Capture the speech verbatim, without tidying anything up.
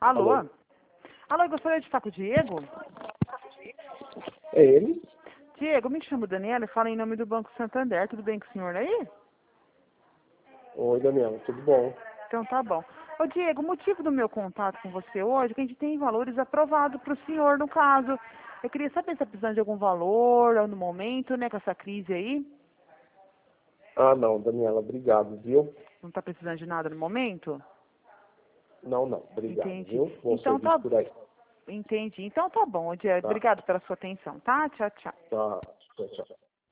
Alô? Alô? Alô, eu gostaria de falar com o Diego? É ele? Diego, me chamo Daniela e falo em nome do Banco Santander. Tudo bem com o senhor aí? Oi, Daniela, tudo bom? Então tá bom. Ô Diego, o motivo do meu contato com você hoje é que a gente tem valores aprovados para o senhor, no caso. Eu queria saber se está precisando de algum valor no momento, né, com essa crise aí. Ah, não, Daniela, obrigado, viu? Não está precisando de nada no momento? Não, não, obrigado, Entendi. viu? Bom Então serviço tá, por aí. entendi. Então tá bom, Diego. Tá, Obrigado pela sua atenção, tá? Tchau, tchau. tá, tchau, tchau.